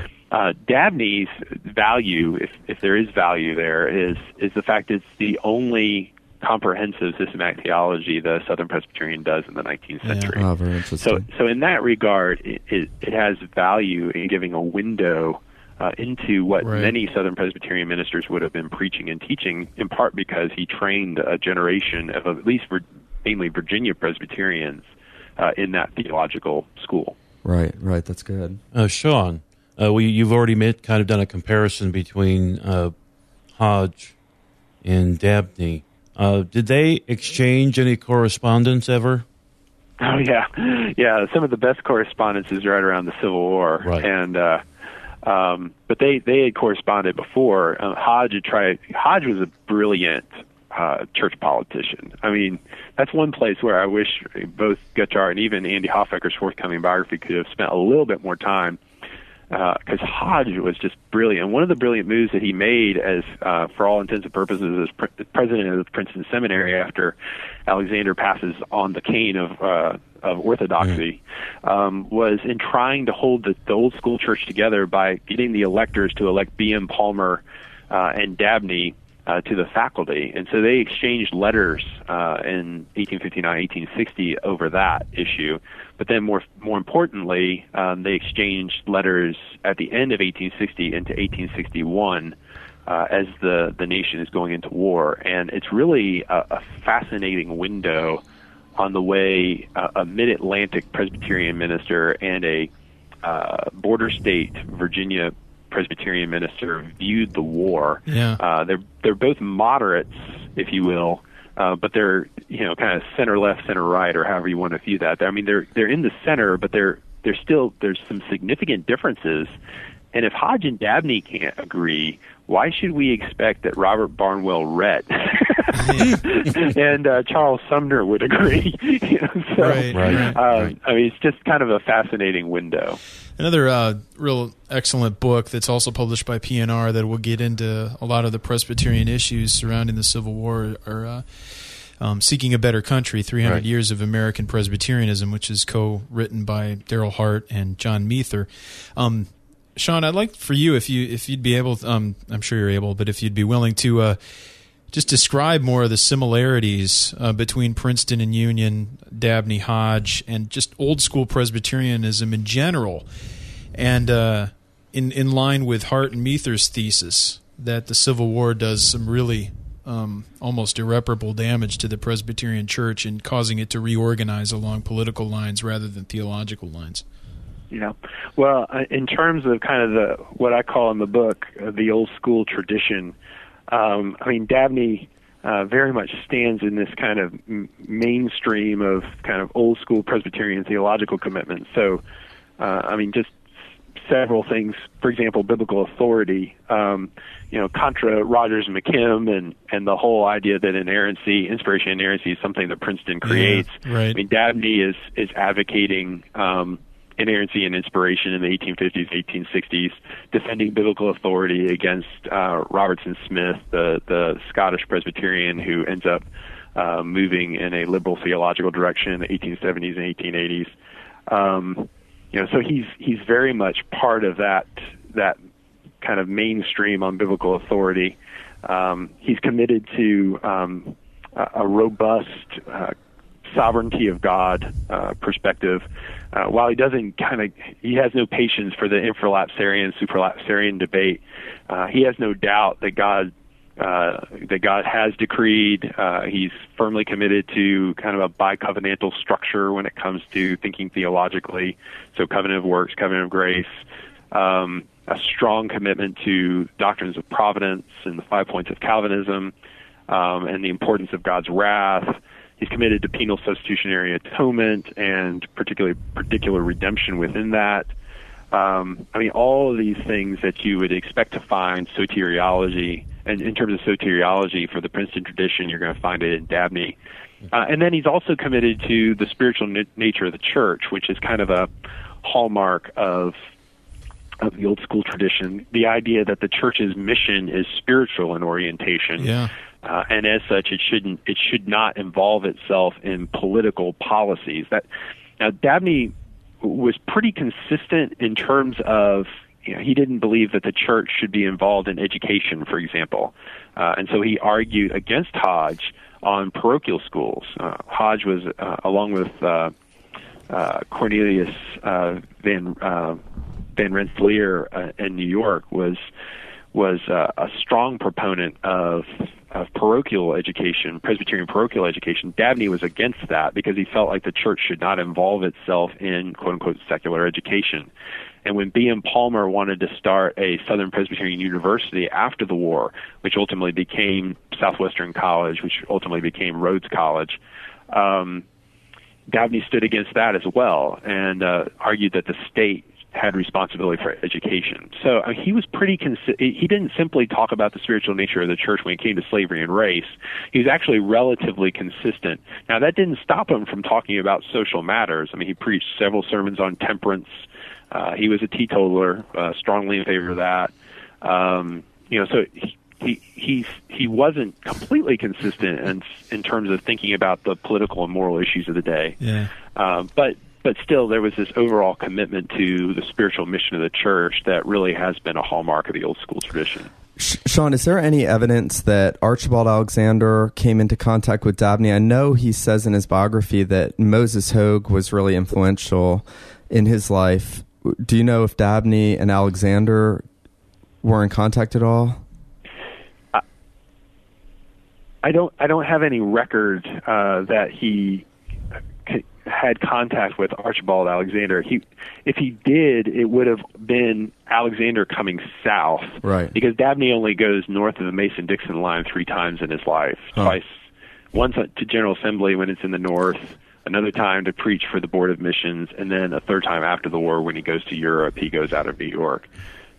Dabney's value, if there is value there, is the fact it's the only comprehensive systematic theology the Southern Presbyterian does in the 19th century. Oh, very interesting. So in that regard, it has value in giving a window into what many Southern Presbyterian ministers would have been preaching and teaching, in part because he trained a generation of at least mainly Virginia Presbyterians in that theological school. Right, that's good. Sean, you've already done a comparison between Hodge and Dabney. Did they exchange any correspondence ever? Oh, yeah. Some of the best correspondence is right around the Civil War. Right. And but they had corresponded before. Hodge was a brilliant church politician. I mean, that's one place where I wish both Gutjahr and even Andy Hoffecker's forthcoming biography could have spent a little bit more time, because Hodge was just brilliant. And one of the brilliant moves that he made as, for all intents and purposes, as president of Princeton Seminary after Alexander passes on the cane of orthodoxy, was in trying to hold the old school church together by getting the electors to elect B.M. Palmer and Dabney to the faculty. And so they exchanged letters in 1859, 1860 over that issue. But then more importantly, they exchanged letters at the end of 1860 into 1861 as the nation is going into war. And it's really a fascinating window on the way a mid-Atlantic Presbyterian minister and a border state Virginia Presbyterian minister viewed the war. They're both moderates, if you will, but they're kind of center left, center right, or however you want to view that. I mean, they're in the center, but there's some significant differences And if Hodge and Dabney can't agree, why should we expect that Robert Barnwell Rhett and Charles Sumner would agree? Right. I mean, it's just kind of a fascinating window. Another real excellent book that's also published by PNR that will get into a lot of the Presbyterian issues surrounding the Civil War are Seeking a Better Country, 300 Years of American Presbyterianism, which is co-written by Daryl Hart and John Meether. Sean, I'd like for you, if you'd be able, I'm sure you're able, but if you'd be willing to just describe more of the similarities between Princeton and Union, Dabney, Hodge, and just old school Presbyterianism in general, and in line with Hart and Meether's thesis that the Civil War does some really almost irreparable damage to the Presbyterian Church and causing it to reorganize along political lines rather than theological lines. Yeah. Well, in terms of kind of what I call in the book, the old school tradition, I mean, Dabney very much stands in this kind of mainstream of kind of old school Presbyterian theological commitment. So, I mean, just several things. For example, biblical authority, contra Rogers and McKim and the whole idea that inspiration inerrancy is something that Princeton creates. Yeah, right. I mean, Dabney is advocating inerrancy and inspiration in the 1850s, 1860s, defending biblical authority against Robertson Smith, the Scottish Presbyterian who ends up moving in a liberal theological direction in the 1870s and 1880s. So he's very much part of that kind of mainstream on biblical authority. He's committed to a robust sovereignty of God perspective. While he has no patience for the infralapsarian, supralapsarian debate, he has no doubt that God has decreed. He's firmly committed to kind of a bicovenantal structure when it comes to thinking theologically. So covenant of works, covenant of grace, a strong commitment to doctrines of providence and the 5 points of Calvinism, and the importance of God's wrath. He's committed to penal substitutionary atonement and particular redemption within that. I mean, all of these things that you would expect to find soteriology, and in terms of soteriology for the Princeton tradition, you're going to find it in Dabney. And then he's also committed to the spiritual nature of the church, which is kind of a hallmark of the old school tradition. The idea that the church's mission is spiritual in orientation. Yeah. And as such, it should not involve itself in political policies. Now, Dabney was pretty consistent in terms of, he didn't believe that the church should be involved in education, for example, and so he argued against Hodge on parochial schools. Hodge was, along with Cornelius Van Rensselaer in New York, was a strong proponent of parochial education, Presbyterian parochial education. Dabney was against that because he felt like the church should not involve itself in quote-unquote secular education. And when B.M. Palmer wanted to start a Southern Presbyterian University after the war, which ultimately became Southwestern College, which ultimately became Rhodes College, Dabney stood against that as well and argued that the state had responsibility for education. So he was pretty he didn't simply talk about the spiritual nature of the church when it came to slavery and race. He was actually relatively consistent. Now, that didn't stop him from talking about social matters. I mean, he preached several sermons on temperance. He was a teetotaler, strongly in favor of that. So he wasn't completely consistent in terms of thinking about the political and moral issues of the day. Yeah. But still, there was this overall commitment to the spiritual mission of the church that really has been a hallmark of the old school tradition. Sean, is there any evidence that Archibald Alexander came into contact with Dabney? I know he says in his biography that Moses Hogue was really influential in his life. Do you know if Dabney and Alexander were in contact at all? I don't have any record that he had contact with Archibald Alexander. If he did, it would have been Alexander coming south, right? Because Dabney only goes north of the Mason-Dixon line 3 times in his life. Twice, once to General Assembly when it's in the north, another time to preach for the Board of Missions, and then a third time after the war when he goes to Europe. He goes out of New York.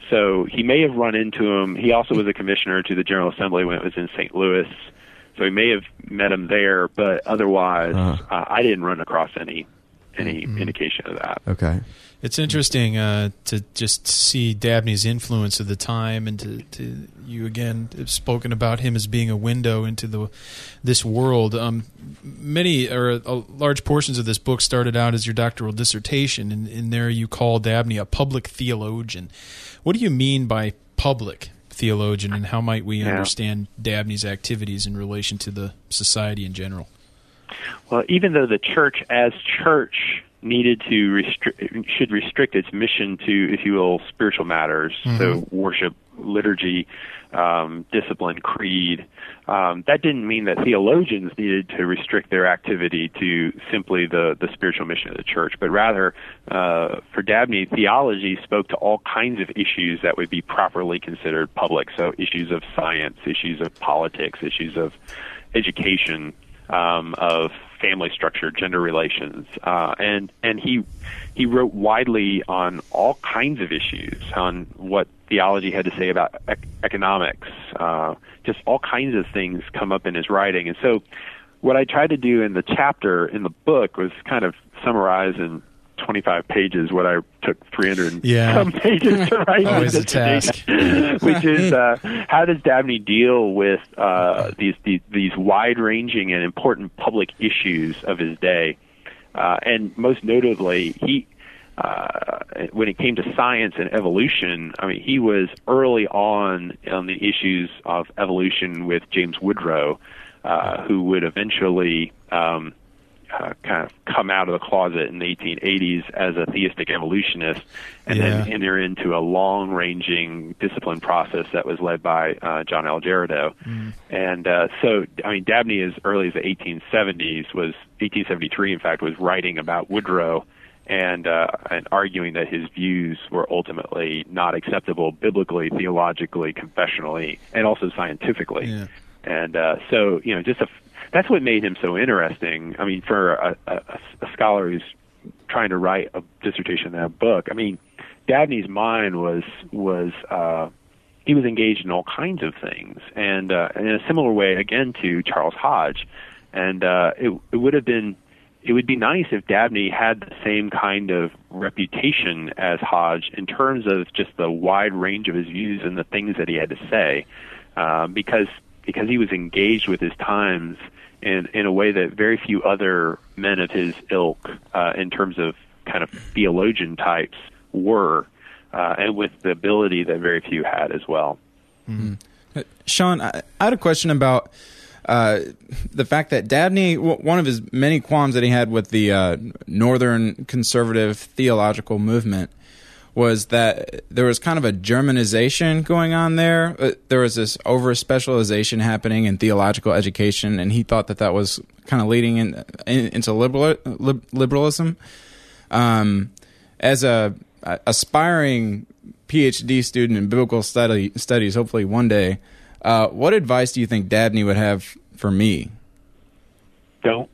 So he may have run into him. He also was a commissioner to the General Assembly when it was in St. Louis. So he may have met him there, but otherwise, I didn't run across any indication of that. Okay. It's interesting to just see Dabney's influence of the time, and to you again have spoken about him as being a window into this world. Many or large portions of this book started out as your doctoral dissertation, and in there you call Dabney a public theologian. What do you mean by public theologian, and how might we understand Dabney's activities in relation to the society in general? Well, even though the church as church needed to should restrict its mission to, if you will, spiritual matters, so worship, liturgy, discipline, creed, that didn't mean that theologians needed to restrict their activity to simply the spiritual mission of the church, but rather, for Dabney, theology spoke to all kinds of issues that would be properly considered public, so issues of science, issues of politics, issues of education, of family structure, gender relations, and he wrote widely on all kinds of issues, on what theology had to say about economics, just all kinds of things come up in his writing. And so what I tried to do in the chapter in the book was kind of summarize in 25 pages what I took 300 some pages to write. Always a task. Which is how does Dabney deal with these wide-ranging and important public issues of his day, and most notably, he when it came to science and evolution, I mean, he was early on the issues of evolution with James Woodrow, who would eventually kind of come out of the closet in the 1880s as a theistic evolutionist, and then enter into a long-ranging discipline process that was led by John L. Gerardo. And so, I mean, Dabney, as early as the 1870s, was 1873, in fact, was writing about Woodrow and arguing that his views were ultimately not acceptable biblically, theologically, confessionally, and also scientifically. Yeah. And so, you know, that's what made him so interesting. I mean, for a scholar who's trying to write a dissertation in that book, I mean, Dabney's mind was he was engaged in all kinds of things, and in a similar way, again, to Charles Hodge. And it would be nice if Dabney had the same kind of reputation as Hodge in terms of just the wide range of his views and the things that he had to say, because he was engaged with his times in a way that very few other men of his ilk, in terms of kind of theologian types, were, and with the ability that very few had as well. Mm-hmm. Sean, I had a question about the fact that Dabney, one of his many qualms that he had with the Northern conservative theological movement, was that there was kind of a Germanization going on there. There was this over-specialization happening in theological education, and he thought that was kind of leading into liberalism. As a aspiring PhD student in biblical studies, hopefully one day, what advice do you think Dabney would have for me? Don't.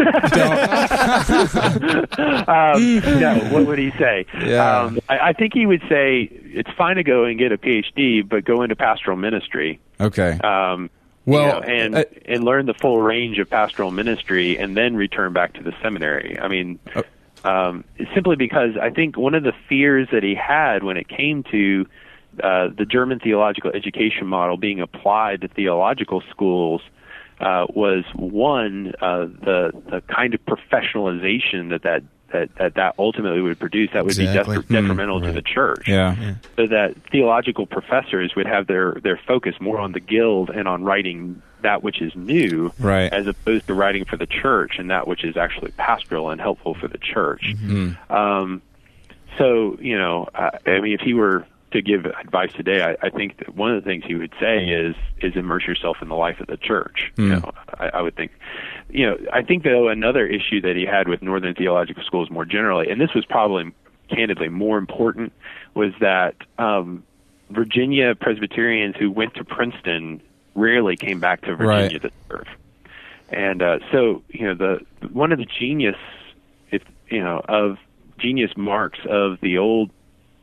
No, what would he say? Yeah. I think he would say it's fine to go and get a PhD, but go into pastoral ministry. Okay. And learn the full range of pastoral ministry, and then return back to the seminary. I mean, simply because I think one of the fears that he had when it came to the German theological education model being applied to theological schools was one, the kind of professionalization that ultimately would produce, that would be detrimental to the church. Yeah. So that theological professors would have their focus more on the guild and on writing that which is new, right, as opposed to writing for the church and that which is actually pastoral and helpful for the church. Mm-hmm. So, you know, I mean, if he were to give advice today, I think that one of the things he would say is immerse yourself in the life of the church. You know, I would think. You know, I think, though, another issue that he had with Northern theological schools more generally, and this was probably candidly more important, was that Virginia Presbyterians who went to Princeton rarely came back to Virginia to serve. And so, you know, one of the genius marks of the old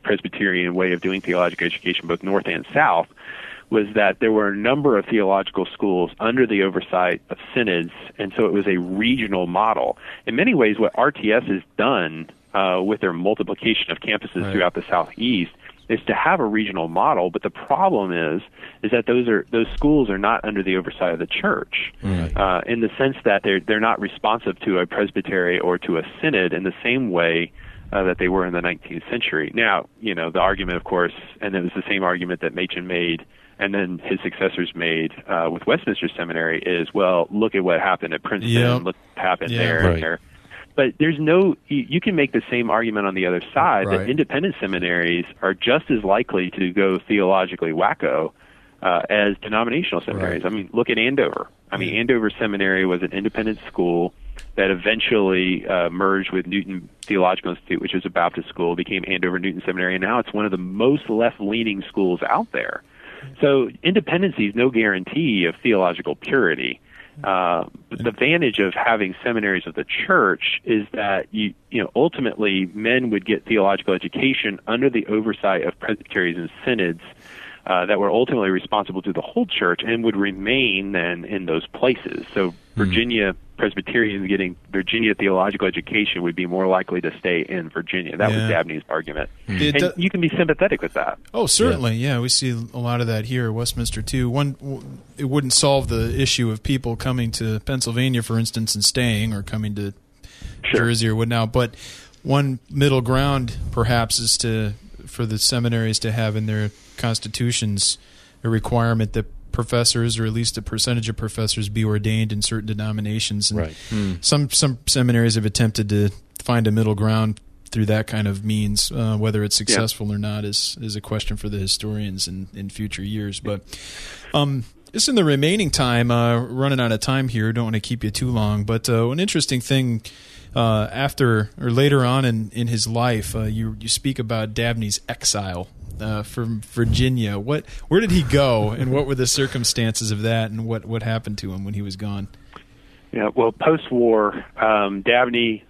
Presbyterian way of doing theological education, both North and South, was that there were a number of theological schools under the oversight of synods, and so it was a regional model. In many ways, what RTS has done with their multiplication of campuses throughout the Southeast is to have a regional model, but the problem is that those schools are not under the oversight of the church, in the sense that they're not responsive to a presbytery or to a synod in the same way that they were in the 19th century. Now, the argument, of course, and it was the same argument that Machen made and then his successors made with Westminster Seminary is, well, look at what happened at Princeton, look what happened there and there. But there's you can make the same argument on the other side, that independent seminaries are just as likely to go theologically wacko as denominational seminaries. I mean, look at Andover. Andover Seminary was an independent school that eventually merged with Newton Theological Institute, which was a Baptist school, became Andover Newton Seminary, and now it's one of the most left-leaning schools out there. So independency is no guarantee of theological purity. The advantage of having seminaries of the church is that ultimately men would get theological education under the oversight of presbyteries and synods that were ultimately responsible to the whole church and would remain then in those places. So Virginia Presbyterians getting Virginia theological education would be more likely to stay in Virginia. That was Dabney's argument. And you can be sympathetic with that. Oh, certainly. Yeah, we see a lot of that here at Westminster, too. It wouldn't solve the issue of people coming to Pennsylvania, for instance, and staying, or coming to Jersey or whatnot. But one middle ground, perhaps, is for the seminaries to have in their constitutions a requirement that professors, or at least a percentage of professors, be ordained in certain denominations. And some seminaries have attempted to find a middle ground through that kind of means. Whether it's successful or not is a question for the historians in future years. But just in the remaining time, running out of time here, don't want to keep you too long, but an interesting thing after or later on in his life, you speak about Dabney's exile from Virginia. Where did he go, and what were the circumstances of that, and what happened to him when he was gone? Yeah, well, post-war, Dabney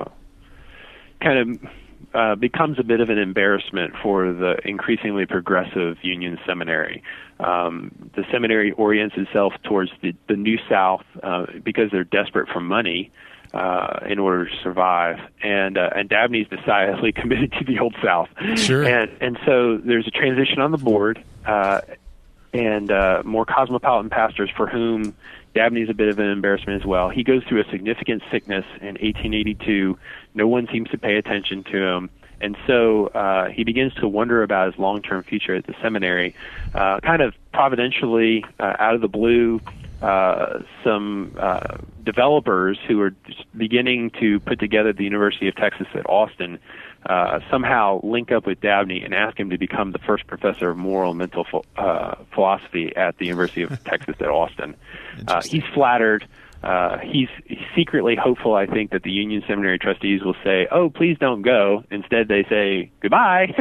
kind of becomes a bit of an embarrassment for the increasingly progressive Union Seminary. The seminary orients itself towards the New South because they're desperate for money in order to survive, and Dabney's decidedly committed to the Old South. Sure. And so there's a transition on the board, and more cosmopolitan pastors for whom Dabney's a bit of an embarrassment as well. He goes through a significant sickness in 1882. No one seems to pay attention to him. And so he begins to wonder about his long-term future at the seminary. Kind of providentially, out of the blue, some developers who are beginning to put together the University of Texas at Austin somehow link up with Dabney and ask him to become the first professor of moral and mental philosophy at the University of Texas at Austin. He's flattered. He's secretly hopeful, I think, that the Union Seminary trustees will say, "Oh, please don't go." Instead, they say, "Goodbye."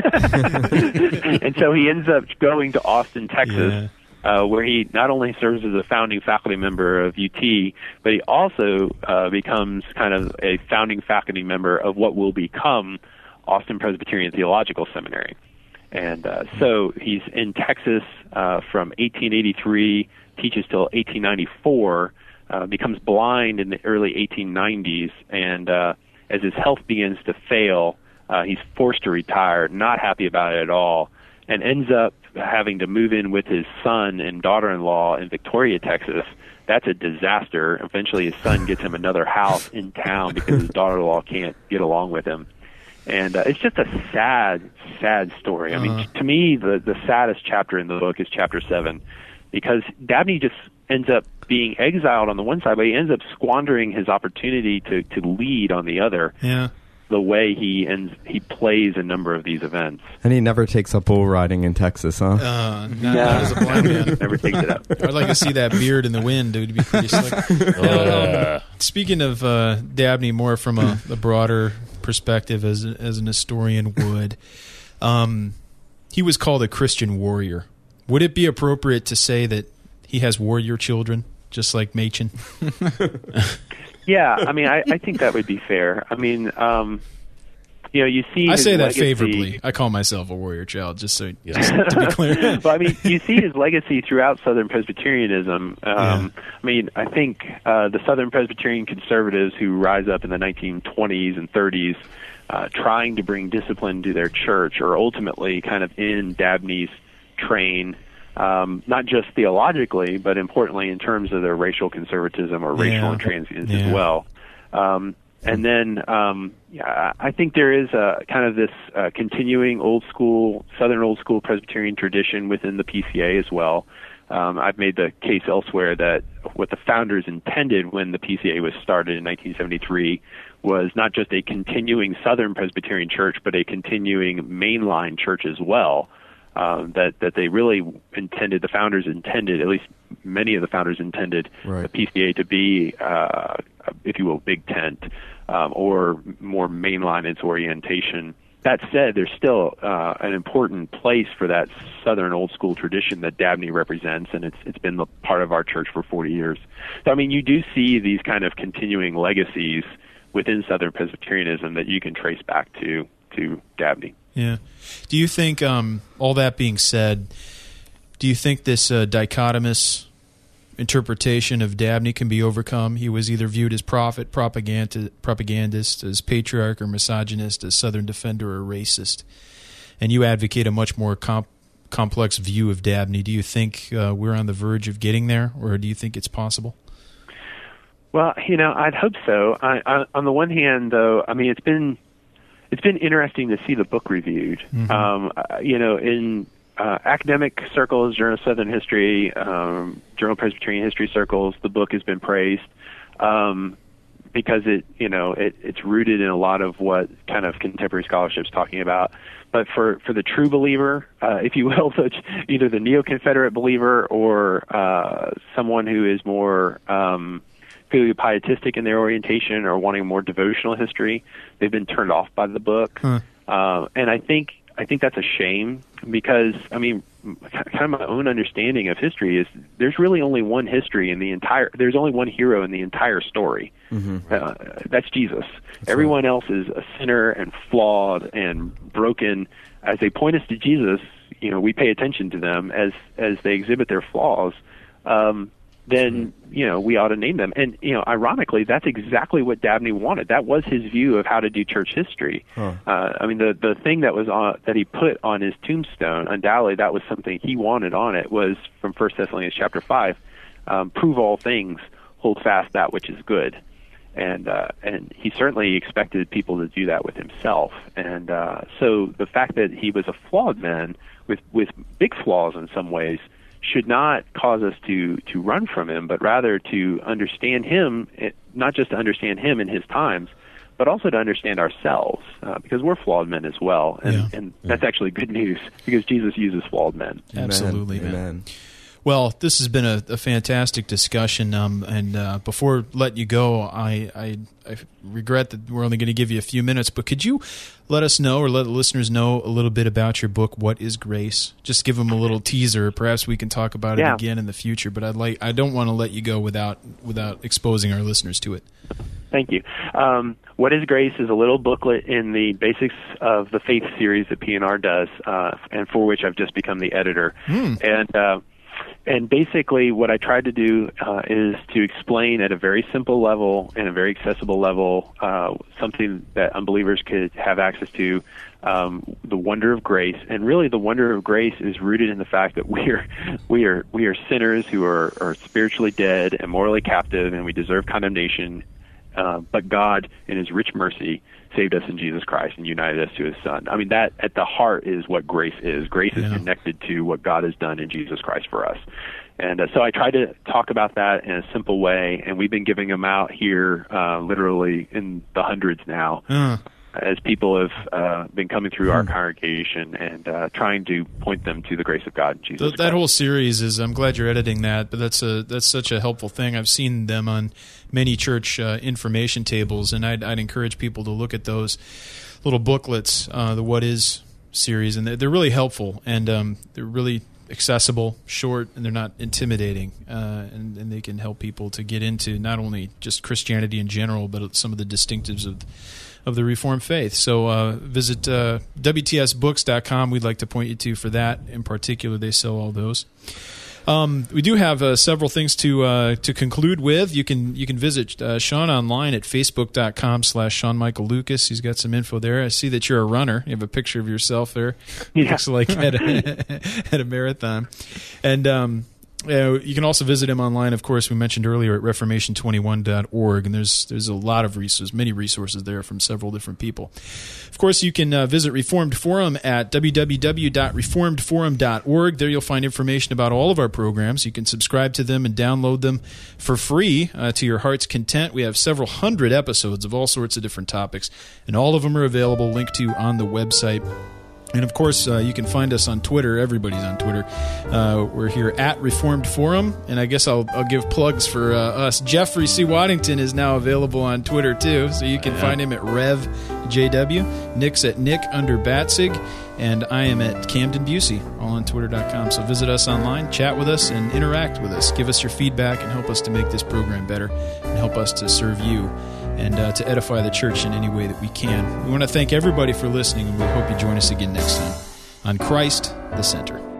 And so he ends up going to Austin, Texas, where he not only serves as a founding faculty member of UT, but he also becomes kind of a founding faculty member of what will become Austin Presbyterian Theological Seminary. And so he's in Texas from 1883, teaches till 1894, becomes blind in the early 1890s, and as his health begins to fail, he's forced to retire, not happy about it at all, and ends up having to move in with his son and daughter-in-law in Victoria, Texas. That's a disaster. Eventually his son gets him another house in town because his daughter-in-law can't get along with him. And it's just a sad, sad story. I mean, to me, the saddest chapter in the book is chapter 7, because Dabney just ends up being exiled on the one side, but he ends up squandering his opportunity to lead on the other. Yeah. The way he plays a number of these events. And he never takes up bull riding in Texas, huh? Not as a blind man. Never takes it up. I'd like to see that beard in the wind. It would be pretty slick. Speaking of Dabney, more from a broader perspective as an historian would, he was called a Christian warrior. Would it be appropriate to say that he has warrior children, just like Machen? Yeah, I mean, I think that would be fair. I mean, you see. I his say that legacy. favorably. I call myself a warrior child, just to be clear. But I mean, you see his legacy throughout Southern Presbyterianism. I mean, I think the Southern Presbyterian conservatives who rise up in the 1920s and 30s, trying to bring discipline to their church, are ultimately kind of in Dabney's train. Not just theologically, but importantly in terms of their racial conservatism or racial intransience as well. And then, I think there is a kind of this continuing Southern old school Presbyterian tradition within the PCA as well. I've made the case elsewhere that what the founders intended when the PCA was started in 1973 was not just a continuing Southern Presbyterian church, but a continuing mainline church as well. That they really intended, the founders intended, at least many of the founders intended, the PCA to be, if you will, big tent, or more mainline its orientation. That said, there's still an important place for that Southern old school tradition that Dabney represents, and it's been the part of our church for 40 years. So, I mean, you do see these kind of continuing legacies within Southern Presbyterianism that you can trace back to Dabney. Yeah. Do you think, all that being said, do you think this dichotomous interpretation of Dabney can be overcome? He was either viewed as prophet, propagandist, as patriarch or misogynist, as Southern defender or racist. And you advocate a much more complex view of Dabney. Do you think we're on the verge of getting there, or do you think it's possible? Well, I'd hope so. On the one hand, though, I mean, it's been interesting to see the book reviewed. In academic circles, Journal of Southern History, Journal of Presbyterian History circles, the book has been praised because it's rooted in a lot of what kind of contemporary scholarship's talking about. But for the true believer, if you will, either the neo-Confederate believer or someone who is more pietistic in their orientation or wanting more devotional history, they've been turned off by the book. And I think that's a shame because, I mean, kind of my own understanding of history is there's really only one history in the there's only one hero in the entire story. That's Jesus. Everyone else is a sinner and flawed and broken. As they point us to Jesus, we pay attention to them as they exhibit their flaws. Then, we ought to name them. And, ironically, that's exactly what Dabney wanted. That was his view of how to do church history. I mean, the thing that was that he put on his tombstone, undoubtedly that was something he wanted on it, was from 1 Thessalonians chapter 5, prove all things, hold fast that which is good. And he certainly expected people to do that with himself. And so the fact that he was a flawed man with big flaws in some ways should not cause us to run from him, but rather to understand him, not just to understand him in his times, but also to understand ourselves, because we're flawed men as well. And that's actually good news, because Jesus uses flawed men. Absolutely. Amen. Well, this has been a fantastic discussion, and before letting you go, I regret that we're only going to give you a few minutes, but could you let us know, or let the listeners know, a little bit about your book, What is Grace? Just give them a little teaser. Perhaps we can talk about it again in the future, but I don't want to let you go without exposing our listeners to it. Thank you. What is Grace is a little booklet in the Basics of the Faith series that P&R does, and for which I've just become the editor. And basically what I tried to do is to explain at a very simple level and a very accessible level something that unbelievers could have access to, the wonder of grace. And really the wonder of grace is rooted in the fact that we are sinners who are spiritually dead and morally captive, and we deserve condemnation. But God, in His rich mercy, saved us in Jesus Christ and united us to His Son. I mean, that at the heart is what grace is. Grace is connected to what God has done in Jesus Christ for us. And so I try to talk about that in a simple way, and we've been giving them out here literally in the hundreds now. As people have been coming through our congregation and trying to point them to the grace of God in Jesus Christ. That whole series is, I'm glad you're editing that, but that's such a helpful thing. I've seen them on many church information tables, and I'd encourage people to look at those little booklets, the What Is series, and they're really helpful, and they're really accessible, short, and they're not intimidating, and they can help people to get into not only just Christianity in general, but some of the distinctives of the Reformed faith. So visit WTSbooks.com. We'd like to point you to for that in particular. They sell all those. We do have several things to conclude with. You can visit Sean online at facebook.com/Sean Michael Lucas. He's got some info there. I see that you're a runner. You have a picture of yourself there. Yeah. Looks like at a marathon. And you can also visit him online, of course, we mentioned earlier at reformation21.org, and there's a lot of resources, many resources there from several different people. Of course, you can visit Reformed Forum at www.reformedforum.org. There you'll find information about all of our programs. You can subscribe to them and download them for free to your heart's content. We have several hundred episodes of all sorts of different topics, and all of them are available, linked to on the website. And, of course, you can find us on Twitter. Everybody's on Twitter. We're here at Reformed Forum. And I guess I'll give plugs for us. Jeffrey C. Waddington is now available on Twitter, too. So you can find him at RevJW. Nick's at Nick_Batzig. And I am at Camden Busey, all on Twitter.com. So visit us online, chat with us, and interact with us. Give us your feedback and help us to make this program better and help us to serve you and to edify the church in any way that we can. We want to thank everybody for listening, and we hope you join us again next time on Christ the Center.